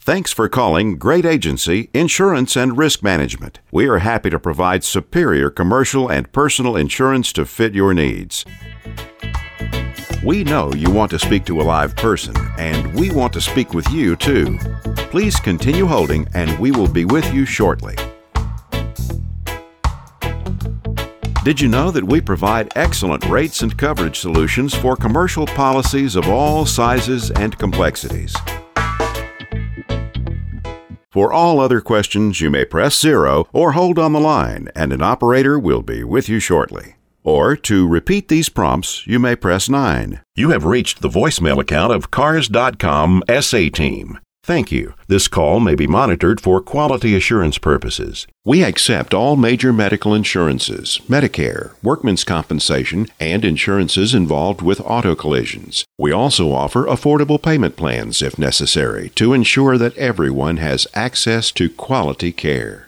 Thanks for calling Great Agency Insurance and Risk Management. We are happy to provide superior commercial and personal insurance to fit your needs. We know you want to speak to a live person, and we want to speak with you too. Please continue holding, and we will be with you shortly. Did you know that we provide excellent rates and coverage solutions for commercial policies of all sizes and complexities? For all other questions, you may press 0 or hold on the line, and an operator will be with you shortly. Or, to repeat these prompts, you may press 9. You have reached the voicemail account of Cars.com SA Team. Thank you. This call may be monitored for quality assurance purposes. We accept all major medical insurances, Medicare, workmen's compensation, and insurances involved with auto collisions. We also offer affordable payment plans if necessary to ensure that everyone has access to quality care.